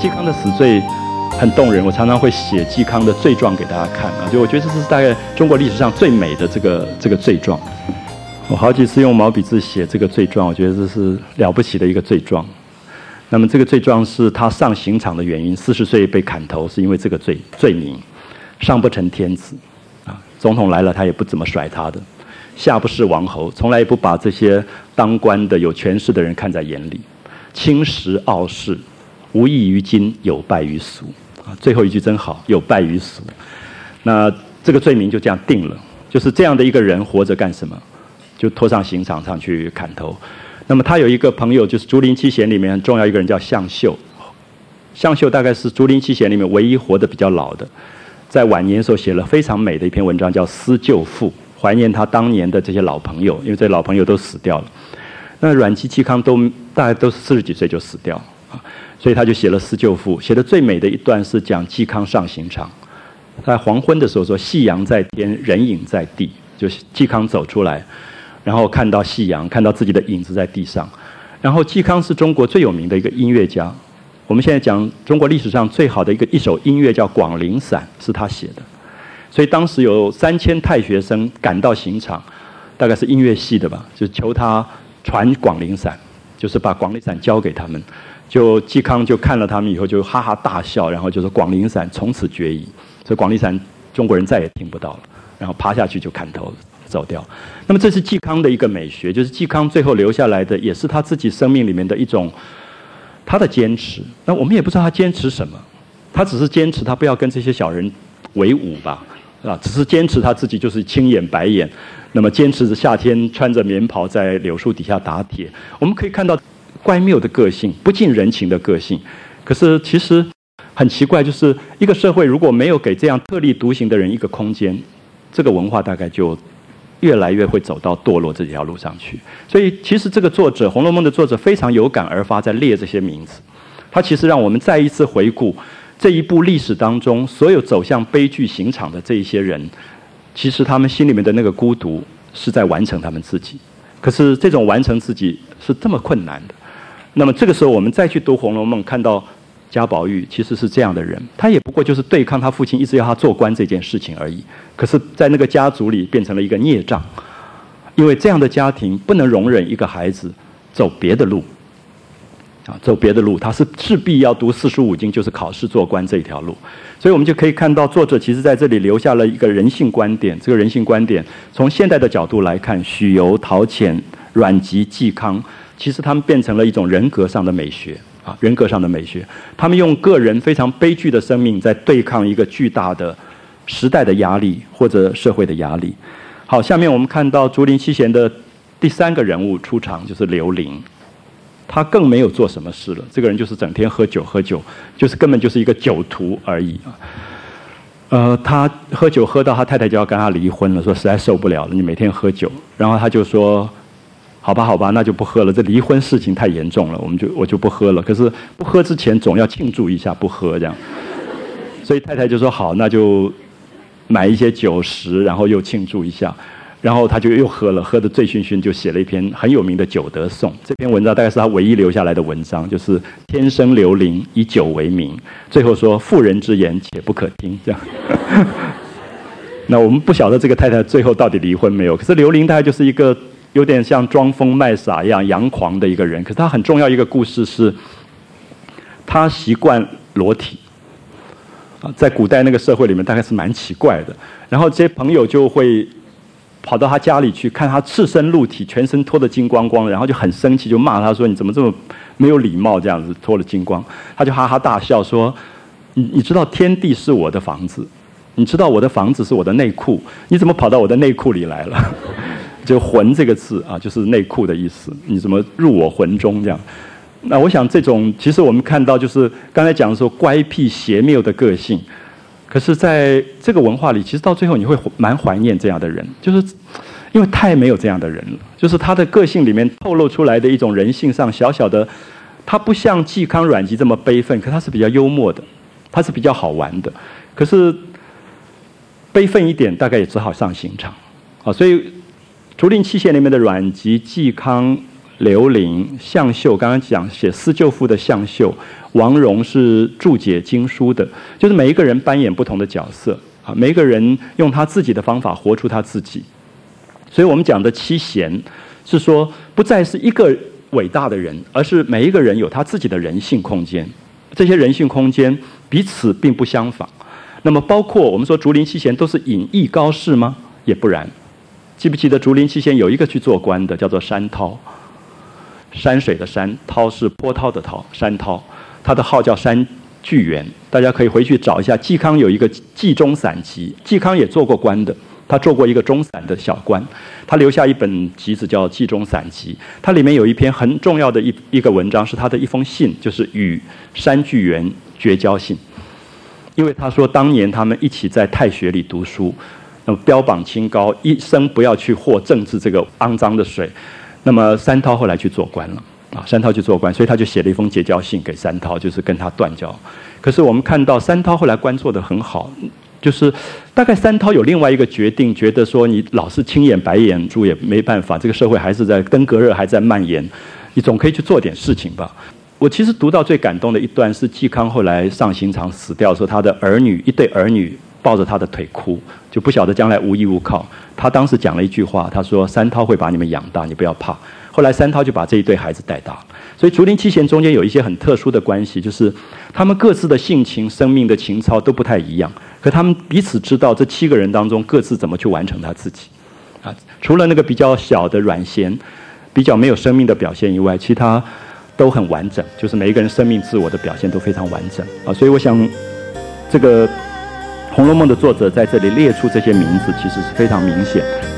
嵇康的死罪很动人，我常常会写嵇康的罪状给大家看啊，就我觉得这是大概中国历史上最美的这个罪状。我好几次用毛笔字写这个罪状，我觉得这是了不起的一个罪状。那么这个罪状是他上刑场的原因，40岁被砍头是因为这个罪名，上不成天子啊，总统来了他也不怎么甩他的，下不是王侯，从来也不把这些当官的有权势的人看在眼里，轻视傲视，无益于今，有败于俗啊。最后一句真好，有败于俗。那这个罪名就这样定了，就是这样的一个人活着干什么？就拖上刑场上去砍头。那么他有一个朋友，就是竹林七贤里面很重要一个人叫向秀。向秀大概是竹林七贤里面唯一活得比较老的，在晚年的时候写了非常美的一篇文章，叫《思旧赋》，怀念他当年的这些老朋友，因为这些老朋友都死掉了。那阮籍、嵇康大概都是40几岁就死掉啊，所以他就写了《思旧赋》，写的最美的一段是讲嵇康上刑场。在黄昏的时候说：“夕阳在天，人影在地。”就是嵇康走出来，然后看到夕阳，看到自己的影子在地上。然后嵇康是中国最有名的一个音乐家。我们现在讲中国历史上最好的一首音乐叫《广陵散》，是他写的。所以当时有3000太学生赶到刑场，大概是音乐系的吧，就求他传《广陵散》，就是把《广陵散》交给他们。就嵇康就看了他们以后就哈哈大笑，然后就说《广陵散》从此绝矣。所以《广陵散》中国人再也听不到了。然后趴下去就砍头走掉。那么这是嵇康的一个美学，就是嵇康最后留下来的，也是他自己生命里面的一种他的坚持。那我们也不知道他坚持什么，他只是坚持他不要跟这些小人为伍吧，啊，只是坚持他自己就是青眼白眼，那么坚持着夏天穿着棉袍在柳树底下打铁。我们可以看到乖谬的个性，不近人情的个性。可是其实很奇怪，就是一个社会如果没有给这样特立独行的人一个空间，这个文化大概就越来越会走到堕落这条路上去。所以其实这个作者《红楼梦》的作者非常有感而发，在列这些名字。他其实让我们再一次回顾这一部历史当中所有走向悲剧刑场的这一些人，其实他们心里面的那个孤独是在完成他们自己。可是这种完成自己是这么困难的。那么这个时候我们再去读《红楼梦》，看到贾宝玉其实是这样的人，他也不过就是对抗他父亲一直要他做官这件事情而已。可是在那个家族里变成了一个孽障，因为这样的家庭不能容忍一个孩子走别的路啊，走别的路，他是势必要读四书五经，就是考试做官这一条路。所以我们就可以看到作者其实在这里留下了一个人性观点。这个人性观点从现代的角度来看，许由、陶潜、阮籍、嵇康，其实他们变成了一种人格上的美学啊，人格上的美学。他们用个人非常悲剧的生命在对抗一个巨大的时代的压力或者社会的压力。好，下面我们看到竹林七贤的第3个人物出场，就是刘伶。他更没有做什么事了，这个人就是整天喝酒，就是根本就是一个酒徒而已啊。他喝酒喝到他太太就要跟他离婚了，说实在受不了了，你每天喝酒。然后他就说好吧，那就不喝了，这离婚事情太严重了，我就不喝了。可是不喝之前总要庆祝一下，不喝这样。所以太太就说好，那就买一些酒食，然后又庆祝一下。然后他就又喝了，喝得醉醺醺，就写了一篇很有名的《酒德颂》。这篇文章大概是他唯一留下来的文章，就是天生刘伶，以酒为名。最后说妇人之言，且不可听，这样。那我们不晓得这个太太最后到底离婚没有。可是刘伶大概就是一个有点像装疯卖傻一样洋狂的一个人。可是他很重要一个故事是，他习惯裸体。在古代那个社会里面，大概是蛮奇怪的。然后这些朋友就会跑到他家里去看他赤身露体，全身脱得精光光，然后就很生气，就骂他说：“你怎么这么没有礼貌，这样子脱了精光？”他就哈哈大笑说：“你知道天地是我的房子，你知道我的房子是我的内裤，你怎么跑到我的内裤里来了？”就魂这个字啊，就是内裤的意思。你怎么入我魂中这样？那我想这种其实我们看到就是刚才讲的说乖僻邪谬的个性。可是在这个文化里，其实到最后你会蛮怀念这样的人，就是因为太没有这样的人了。就是他的个性里面透露出来的一种人性上小小的，他不像嵇康、阮籍这么悲愤，可他是比较幽默的，他是比较好玩的。可是悲愤一点，大概也只好上刑场啊。所以竹林七贤里面的阮籍、嵇康、 刘伶、向秀，刚刚讲写施救赋的向秀，王戎是注解经书的，就是每一个人扮演不同的角色啊，每一个人用他自己的方法活出他自己。所以我们讲的七贤是说，不再是一个伟大的人，而是每一个人有他自己的人性空间。这些人性空间彼此并不相仿。那么包括我们说竹林七贤都是隐逸高士吗？也不然。记不记得竹林七贤有一个去做官的，叫做山涛。山水的山，涛是波涛的涛，山涛，他的号叫山巨源。大家可以回去找一下，嵇康有一个《冀中散集》，嵇康也做过官的，他做过一个中散的小官，他留下一本集子叫《冀中散集》，它里面有一篇很重要的一个文章，是他的一封信，就是与山巨源绝交信。因为他说当年他们一起在太学里读书，那么标榜清高，一生不要去和政治这个肮脏的水。那么山涛后来去做官了啊，山涛去做官，所以他就写了一封结交信给山涛，就是跟他断交。可是我们看到山涛后来官做得很好，就是大概山涛有另外一个决定，觉得说你老是青眼白眼珠也没办法，这个社会还是在登革热还在蔓延，你总可以去做点事情吧。我其实读到最感动的一段是嵇康后来上刑场死掉的时候，他的儿女一对儿女抱着他的腿哭，就不晓得将来无依无靠。他当时讲了一句话，他说山涛会把你们养大，你不要怕。后来山涛就把这一对孩子带大了。所以竹林七贤中间有一些很特殊的关系，就是他们各自的性情、生命的情操都不太一样，可他们彼此知道这7个人当中各自怎么去完成他自己。啊，除了那个比较小的阮咸，比较没有生命的表现以外，其他都很完整，就是每一个人生命自我的表现都非常完整啊。所以我想，这个《红楼梦》的作者在这里列出这些名字，其实是非常明显。